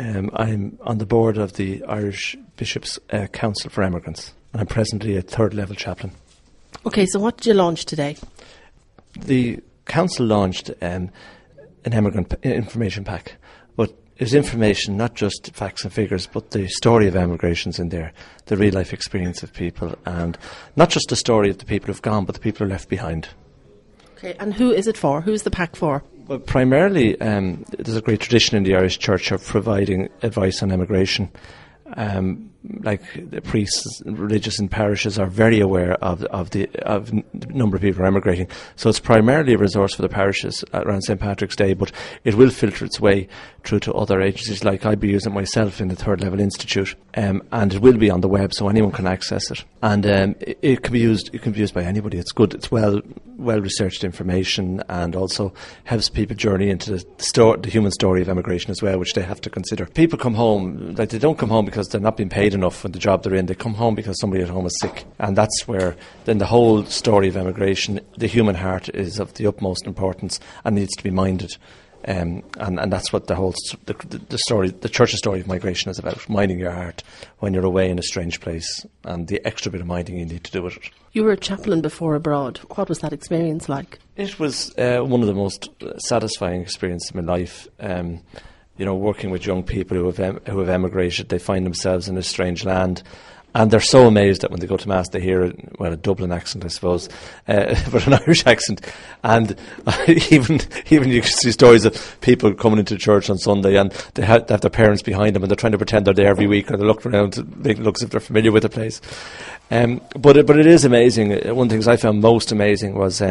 I'm on the board of the Irish Bishops' Council for Emigrants. I'm presently a third level chaplain. Okay, so what did you launch today? The council launched an emigrant information pack, but it's information, not just facts and figures, but the story of emigration's in there, the real life experience of people, and not just the story of the people who've gone, but the people who are left behind. Okay, and who is it for? Who's the pack for? Well, primarily, there's a great tradition in the Irish Church of providing advice on emigration. Like the priests, religious in parishes are very aware of the number of people who are emigrating. So it's primarily a resource for the parishes around St. Patrick's Day, but it will filter its way through to other agencies, like I'd be using it myself in the Third Level Institute, and it will be on the web so anyone can access it. And it can be used. It can be used by anybody. It's good. It's well researched information, and also helps people journey into the human story of emigration as well, which they have to consider. People come home, like they don't come home because they're not being paid enough for the job they're in. They come home because somebody at home is sick, and that's where then the whole story of emigration, the human heart, is of the utmost importance and needs to be minded. And that's what the whole the story, the Church's story of migration is about, minding your heart when you're away in a strange place, and the extra bit of minding you need to do with it. You were a chaplain before abroad. What was that experience like? It was one of the most satisfying experiences in my life. Working with young people who have emigrated, they find themselves in a strange land, and they're so amazed that when they go to Mass they hear a Dublin accent, I suppose, but an Irish accent. And even you can see stories of people coming into church on Sunday and they have their parents behind them and they're trying to pretend they're there every week, or they're looking around to make it look as if they're familiar with the place. But it is amazing. One of the things I found most amazing was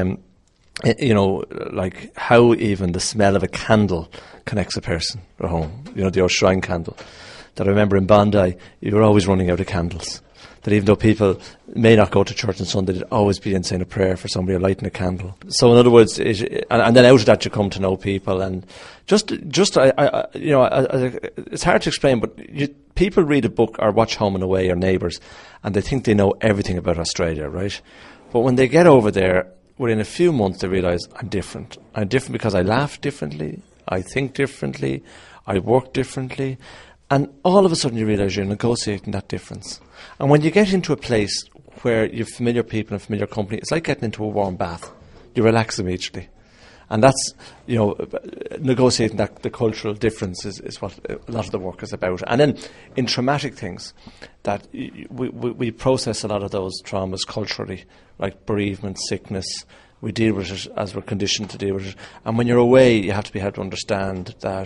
like how even the smell of a candle connects a person at home. The old shrine candle. That I remember in Bondi, you were always running out of candles. That even though people may not go to church on Sunday, they'd always be in saying a prayer for somebody or lighting a candle. So in other words, and then out of that you come to know people, and it's hard to explain, but people read a book or watch Home and Away or Neighbours, and they think they know everything about Australia, right? But when they get over there, within a few months they realise I'm different. I'm different because I laugh differently, I think differently, I work differently. And all of a sudden you realise you're negotiating that difference. And when you get into a place where you've familiar people and familiar company, it's like getting into a warm bath. You relax immediately. And that's, negotiating the cultural difference is what a lot of the work is about. And then in traumatic things, that we process a lot of those traumas culturally, like bereavement, sickness. We deal with it as we're conditioned to deal with it. And when you're away, you have to be able to understand that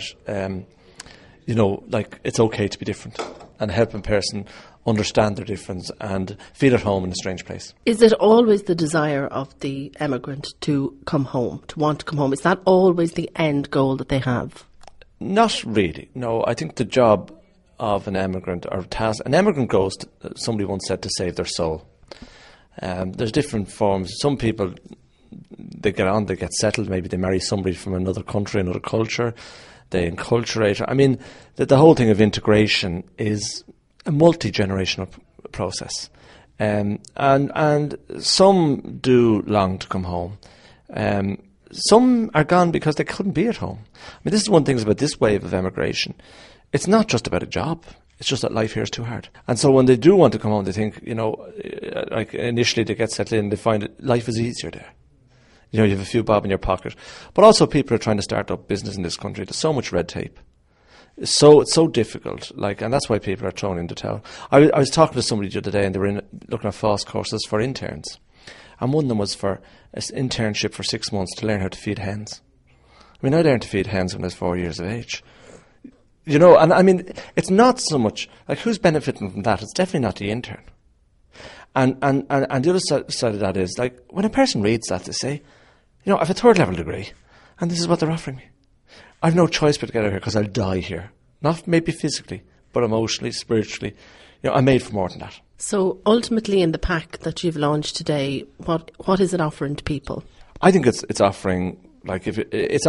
it's okay to be different, and helping a person understand their difference and feel at home in a strange place. Is it always the desire of the emigrant to come home, to want to come home? Is that always the end goal that they have? Not really, no. I think the job of an emigrant, or task, an emigrant goes, somebody once said, to save their soul. There's different forms. Some people, they get settled, maybe they marry somebody from another country, another culture. They enculturate. I mean, the whole thing of integration is a multi-generational process. And some do long to come home. Some are gone because they couldn't be at home. I mean, this is one thing about this wave of emigration. It's not just about a job. It's just that life here is too hard. And so when they do want to come home, they think, like initially they get settled in, they find that life is easier there. You have a few bob in your pocket. But also people are trying to start up business in this country. There's so much red tape. It's so difficult. And that's why people are thrown into town. I was talking to somebody the other day, and they were looking at FOSS courses for interns. And one of them was for an internship for 6 months to learn how to feed hens. I mean, I learned to feed hens when I was 4 years of age. And I mean, it's not so much, like, who's benefiting from that? It's definitely not the intern. And the other side of that is, like, when a person reads that, they say, I have a third level degree, and this is what they're offering me. I've no choice but to get out of here because I'll die here. Not maybe physically, but emotionally, spiritually. I'm made for more than that. So ultimately in the pack that you've launched today, what is it offering to people? I think it's offering, it's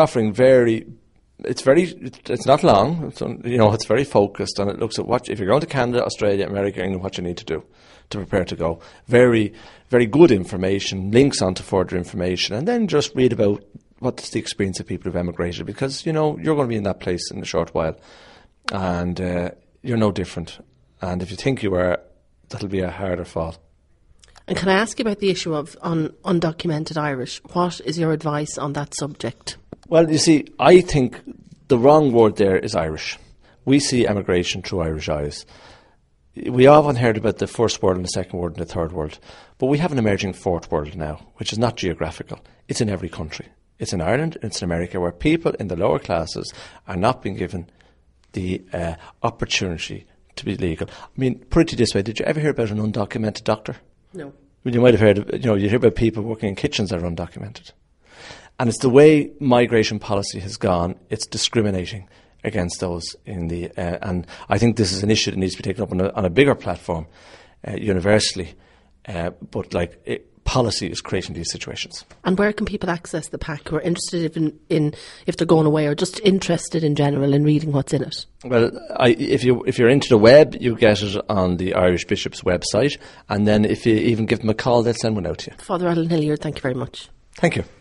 not long, it's very focused, and it looks at if you're going to Canada, Australia, America, England, what you need to do to prepare to go. Very, very good information, links onto further information, and then just read about what's the experience of people who've emigrated, because, you're going to be in that place in a short while. and you're no different. And if you think you are, that'll be a harder fall. And can I ask you about the issue of undocumented Irish? What is your advice on that subject? Well, you see, I think the wrong word there is Irish. We see emigration through Irish eyes. We often heard about the first world and the second world and the third world, but we have an emerging fourth world now, which is not geographical. It's in every country. It's in Ireland, it's in America, where people in the lower classes are not being given the opportunity to be legal. I mean, put it this way, did you ever hear about an undocumented doctor? No. Well, you might have heard, you hear about people working in kitchens that are undocumented. And it's the way migration policy has gone, it's discriminating against those in the... and I think this is an issue that needs to be taken up on a bigger platform, universally. But policy is creating these situations. And where can people access the pack who are interested in if they're going away, or just interested in general in reading what's in it? Well, if you're into the web, you get it on the Irish Bishop's website, and then if you even give them a call, they'll send one out to you. Father Alan Hilliard, thank you very much. Thank you.